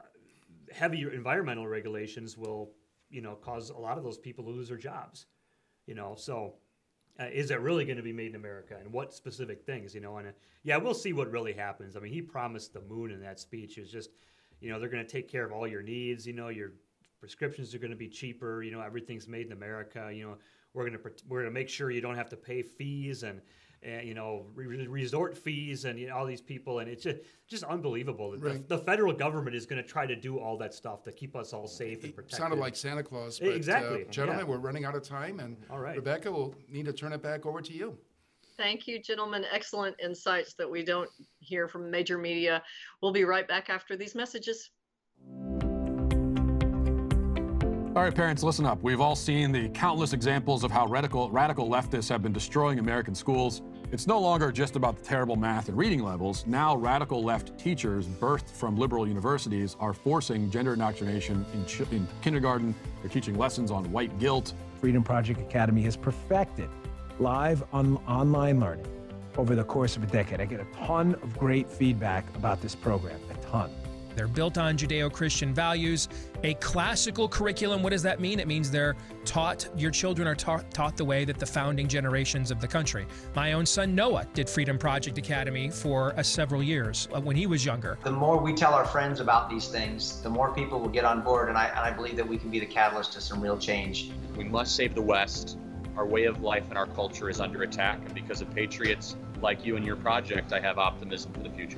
heavier environmental regulations will, you know, cause a lot of those people to lose their jobs. You know, so is it really going to be made in America, and what specific things, you know? And yeah, we'll see what really happens. I mean, he promised the moon in that speech. It's just, you know, they're going to take care of all your needs. You know, your prescriptions are going to be cheaper. You know, everything's made in America. You know, we're going to make sure you don't have to pay fees. And and resort fees, and all these people, and it's just unbelievable. Right. The federal government is going to try to do all that stuff to keep us all safe and protected. Sounded like Santa Claus. But, exactly. Gentlemen, we're running out of time, and all right. Rebecca, we'll need to turn it back over to you. Thank you, gentlemen. Excellent insights that we don't hear from major media. We'll be right back after these messages. All right, parents, listen up. We've all seen the countless examples of how radical leftists have been destroying American schools. It's no longer just about the terrible math and reading levels. Now, radical left teachers birthed from liberal universities are forcing gender indoctrination in kindergarten. They're teaching lessons on white guilt. Freedom Project Academy has perfected live online learning over the course of a decade. I get a ton of great feedback about this program, a ton. They're built on Judeo-Christian values, a classical curriculum. What does that mean? It means they're taught, your children are taught the way that the founding generations of the country. My own son Noah did Freedom Project Academy for several years when he was younger. The more we tell our friends about these things, the more people will get on board, and I believe that we can be the catalyst to some real change. We must save the West. Our way of life and our culture is under attack, and because of patriots like you and your project, I have optimism for the future.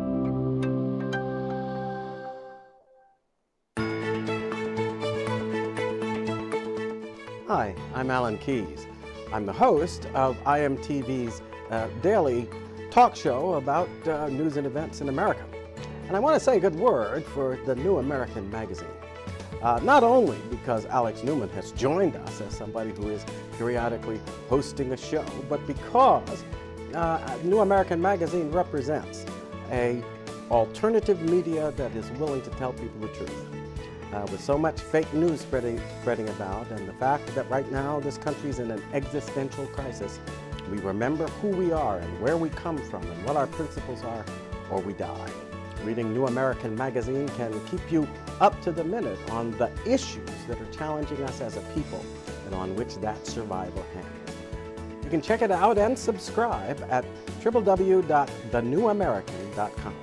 Hi, I'm Alan Keyes. I'm the host of IMTV's daily talk show about news and events in America. And I want to say a good word for the New American Magazine. Not only because Alex Newman has joined us as somebody who is periodically hosting a show, but because New American Magazine represents an alternative media that is willing to tell people the truth. With so much fake news spreading about, and the fact that right now this country's in an existential crisis, we remember who we are and where we come from and what our principles are, or we die. Reading New American Magazine can keep you up to the minute on the issues that are challenging us as a people and on which that survival hangs. You can check it out and subscribe at www.thenewamerican.com.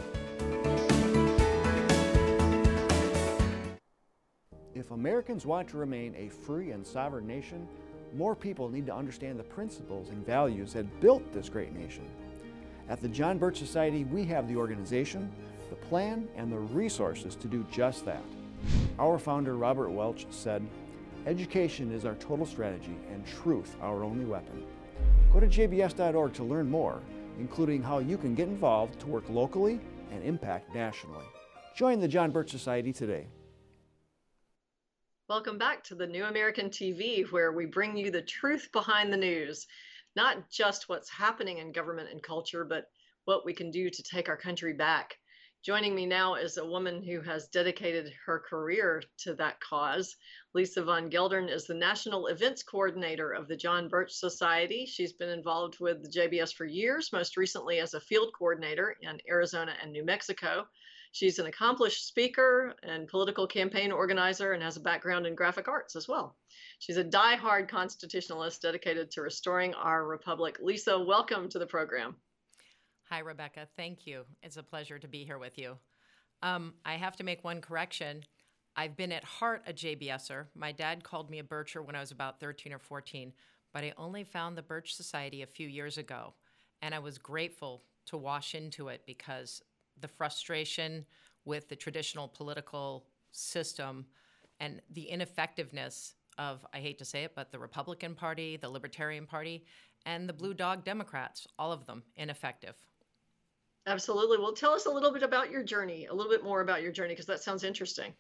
If Americans want to remain a free and sovereign nation, more people need to understand the principles and values that built this great nation. At the John Birch Society, we have the organization, the plan, and the resources to do just that. Our founder, Robert Welch, said, "Education is our total strategy and truth our only weapon." Go to jbs.org to learn more, including how you can get involved to work locally and impact nationally. Join the John Birch Society today. Welcome back to the New American TV, where we bring you the truth behind the news. Not just what's happening in government and culture, but what we can do to take our country back. Joining me now is a woman who has dedicated her career to that cause. Lisa Von Geldern is the National Events Coordinator of the John Birch Society. She's been involved with the JBS for years, most recently as a field coordinator in Arizona and New Mexico. She's an accomplished speaker and political campaign organizer and has a background in graphic arts as well. She's a diehard constitutionalist dedicated to restoring our republic. Lisa, welcome to the program. Hi, Rebecca. Thank you. It's a pleasure to be here with you. I have to make one correction. I've been at heart a JBSer. My dad called me a Bircher when I was about 13 or 14, but I only found the Birch Society a few years ago, and I was grateful to wash into it because the frustration with the traditional political system and the ineffectiveness of, I hate to say it, but the Republican Party, the Libertarian Party, and the Blue Dog Democrats, all of them ineffective. Absolutely. Well, tell us a little bit about your journey, a little bit more about your journey, because that sounds interesting.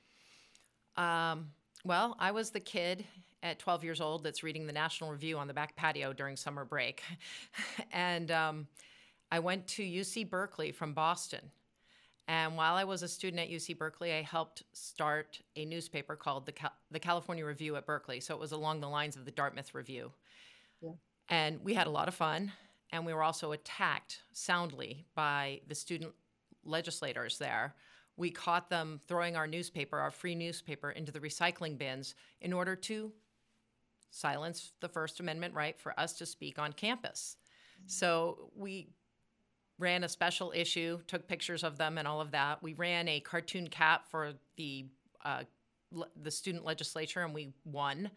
Well, I was the kid at 12 years old that's reading the National Review on the back patio during summer break. And I went to UC Berkeley from Boston. And while I was a student at UC Berkeley, I helped start a newspaper called the California Review at Berkeley. So it was along the lines of the Dartmouth Review. Yeah. And we had a lot of fun. And we were also attacked soundly by the student legislators there. We caught them throwing our newspaper, our free newspaper, into the recycling bins in order to silence the First Amendment right for us to speak on campus. So we ran a special issue, took pictures of them and all of that. We ran a cartoon cap for the student legislature, and we won.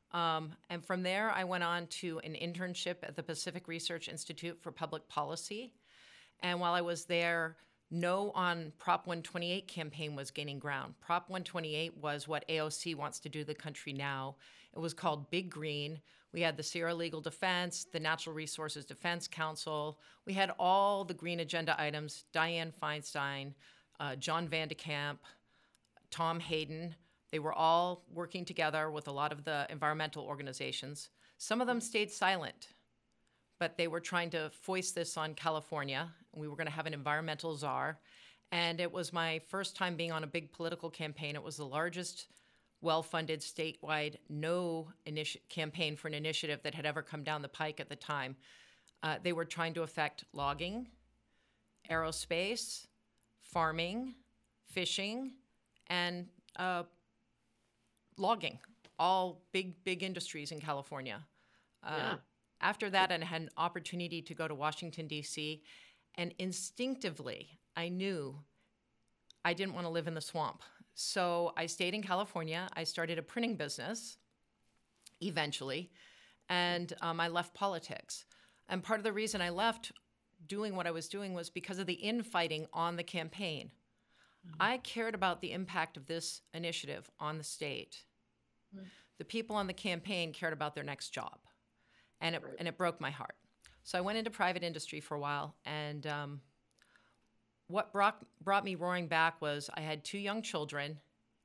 And from there, I went on to an internship at the Pacific Research Institute for Public Policy. And while I was there, No on Prop 128 campaign was gaining ground. Prop 128 was what AOC wants to do to the country now. It was called Big Green. We had the Sierra Legal Defense, the Natural Resources Defense Council. We had all the green agenda items, Dianne Feinstein, John Van de Kamp, Tom Hayden. They were all working together with a lot of the environmental organizations. Some of them stayed silent, but they were trying to foist this on California. We were going to have an environmental czar. And it was my first time being on a big political campaign. It was the largest well-funded statewide campaign for an initiative that had ever come down the pike at the time. They were trying to affect logging, aerospace, farming, fishing, and logging, all big industries in California. After that, I had an opportunity to go to Washington, D.C., and instinctively, I knew I didn't want to live in the swamp. So I stayed in California. I started a printing business eventually, and I left politics. And part of the reason I left doing what I was doing was because of the infighting on the campaign. I cared about the impact of this initiative on the state. The people on the campaign cared about their next job, and it broke my heart. So I went into private industry for a while, and what brought me roaring back was I had 2 young children.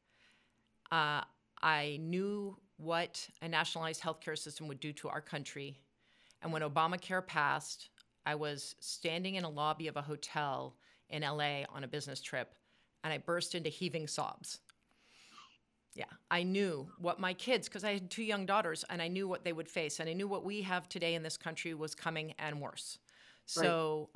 I knew what a nationalized healthcare system would do to our country. And when Obamacare passed, I was standing in a lobby of a hotel in LA on a business trip, and I burst into heaving sobs. Yeah, I knew what my kids, because I had 2 young daughters, and I knew what they would face, and I knew what we have today in this country was coming and worse. So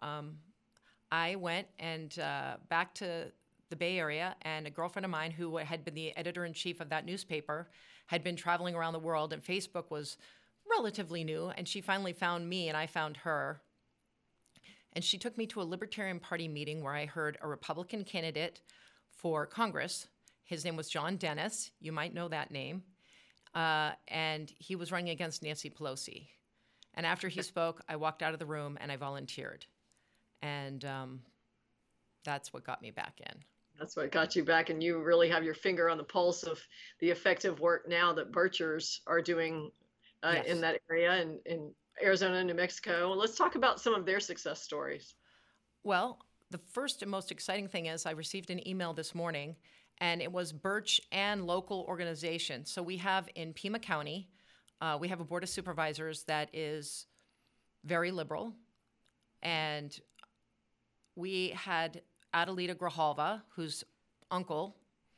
I went and back to the Bay Area, and a girlfriend of mine who had been the editor-in-chief of that newspaper had been traveling around the world, and Facebook was relatively new, and she finally found me, and I found her. And she took me to a Libertarian Party meeting where I heard a Republican candidate for Congress. His name was John Dennis. You might know that name. And he was running against Nancy Pelosi. And after he spoke, I walked out of the room and I volunteered. And that's what got me back in. That's what got you back, and you really have your finger on the pulse of the effective work now that Birchers are doing in that area and in Arizona and New Mexico. Let's talk about some of their success stories. Well, the first and most exciting thing is I received an email this morning, and it was Birch and local organizations. So we have in Pima County, we have a board of supervisors that is very liberal, and we had Adelita Grijalva, whose uncle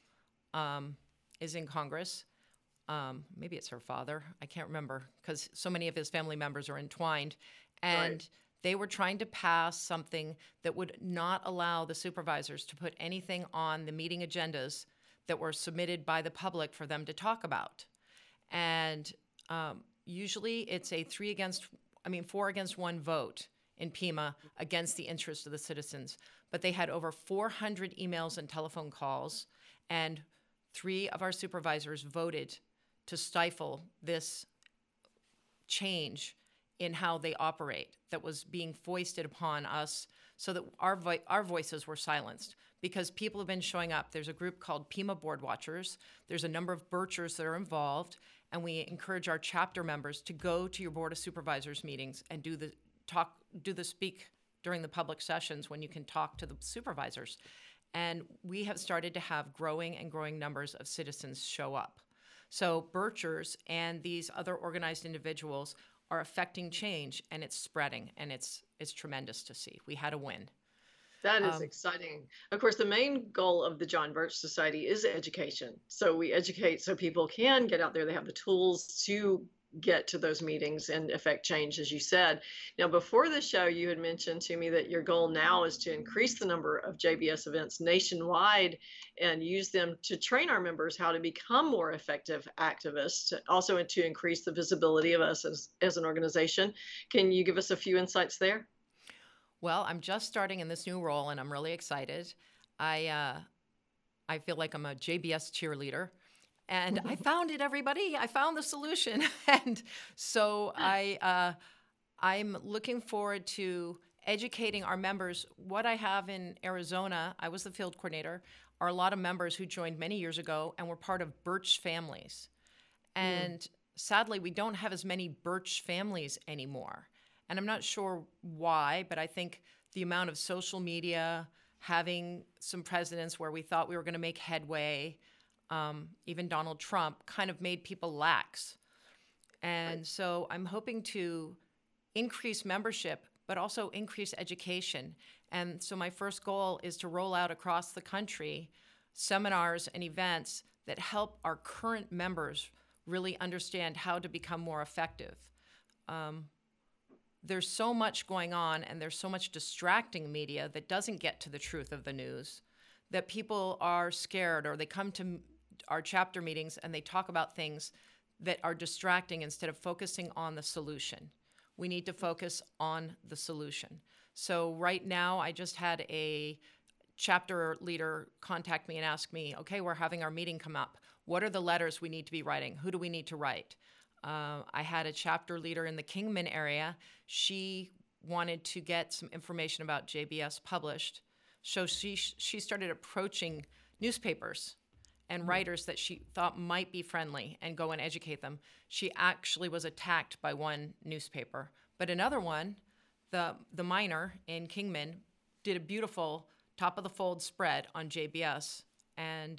is in Congress. Maybe it's her father. I can't remember because so many of his family members are entwined. And they were trying to pass something that would not allow the supervisors to put anything on the meeting agendas that were submitted by the public for them to talk about. And usually it's a 4 against 1 vote in Pima against the interest of the citizens. But they had over 400 emails and telephone calls, and 3 of our supervisors voted to stifle this change in how they operate that was being foisted upon us so that our voices were silenced because people have been showing up. There's a group called Pima Board Watchers. There's a number of Birchers that are involved, and we encourage our chapter members to go to your Board of Supervisors meetings and do the speak during the public sessions when you can talk to the supervisors. And we have started to have growing numbers of citizens show up. So Birchers and these other organized individuals are affecting change, and it's spreading, and it's tremendous to see. We had a win. That is exciting. Of course, the main goal of the John Birch Society is education. So we educate so people can get out there. They have the tools to get to those meetings and affect change, as you said. Now, before the show, you had mentioned to me that your goal now is to increase the number of JBS events nationwide and use them to train our members how to become more effective activists, also to increase the visibility of us as an organization. Can you give us a few insights there? Well, I'm just starting in this new role, and I'm really excited. I feel like I'm a JBS cheerleader. And I found it, everybody. I found the solution. And so I'm looking forward to educating our members. What I have in Arizona, I was the field coordinator, are a lot of members who joined many years ago and were part of Birch families. And sadly, we don't have as many Birch families anymore. And I'm not sure why, but I think the amount of social media, having some presidents where we thought we were going to make headway, even Donald Trump, kind of made people lax. And so I'm hoping to increase membership, but also increase education. And so my first goal is to roll out across the country seminars and events that help our current members really understand how to become more effective. There's so much going on, and there's so much distracting media that doesn't get to the truth of the news, that people are scared, or they come to our chapter meetings and they talk about things that are distracting instead of focusing on the solution. We need to focus on the solution. So right now, I just had a chapter leader contact me and ask me, okay, we're having our meeting come up. What are the letters we need to be writing? Who do we need to write? I had a chapter leader in the Kingman area. She wanted to get some information about JBS published. So she started approaching newspapers and writers that she thought might be friendly and go and educate them. She actually was attacked by one newspaper. But another one, the Miner in Kingman, did a beautiful top-of-the-fold spread on JBS. And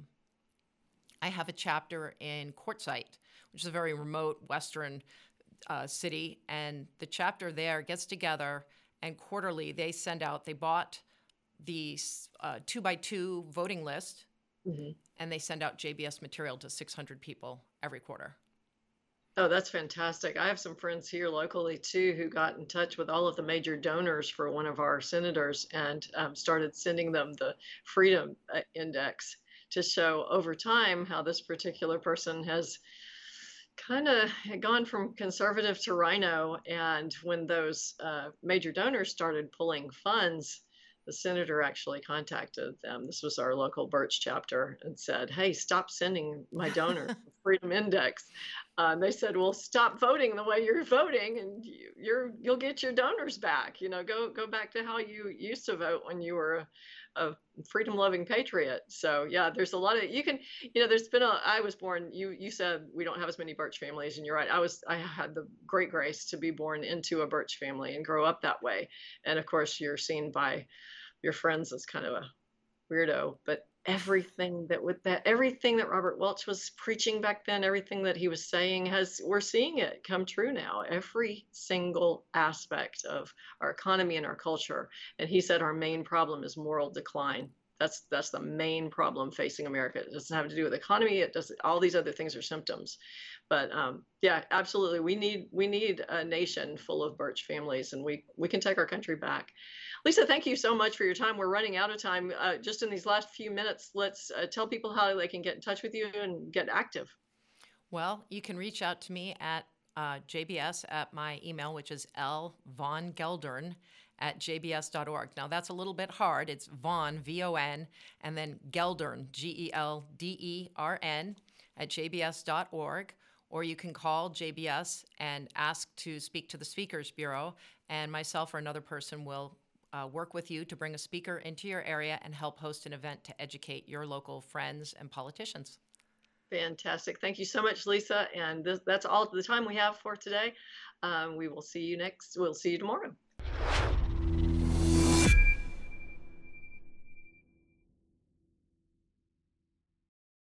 I have a chapter in Quartzsite, which is a very remote western city. And the chapter there gets together, and quarterly they bought the 2x2 voting list, and they send out JBS material to 600 people every quarter. Oh, that's fantastic. I have some friends here locally too who got in touch with all of the major donors for one of our senators and started sending them the Freedom Index to show over time how this particular person has kind of gone from conservative to rhino. And when those major donors started pulling funds, the senator actually contacted them. This was our local Birch chapter, and said, hey, stop sending my donor the Freedom Index. They said, well, stop voting the way you're voting, and you'll get your donors back. You know, go back to how you used to vote when you were a freedom-loving patriot. So yeah, there's a lot of, there's been I was born, you said we don't have as many Birch families, and you're right. I had the great grace to be born into a Birch family and grow up that way. And of course, you're seen by your friends as kind of a weirdo, but everything that Robert Welch was preaching back then, everything that he was saying, we're seeing it come true now. Every single aspect of our economy and our culture. And he said our main problem is moral decline. That's the main problem facing America. It doesn't have to do with the economy. It does. All these other things are symptoms. But yeah, absolutely, we need a nation full of Birch families, and we can take our country back. Lisa, thank you so much for your time. We're running out of time. Just in these last few minutes, let's tell people how they can get in touch with you and get active. Well, you can reach out to me at JBS at my email, which is lvongeldern@jbs.org. Now, that's a little bit hard. It's Von, V-O-N, and then Geldern, G-E-L-D-E-R-N, @jbs.org. Or you can call JBS and ask to speak to the Speakers Bureau, and myself or another person will work with you to bring a speaker into your area and help host an event to educate your local friends and politicians. Fantastic. Thank you so much, Lisa. And that's all the time we have for today. We'll see you tomorrow.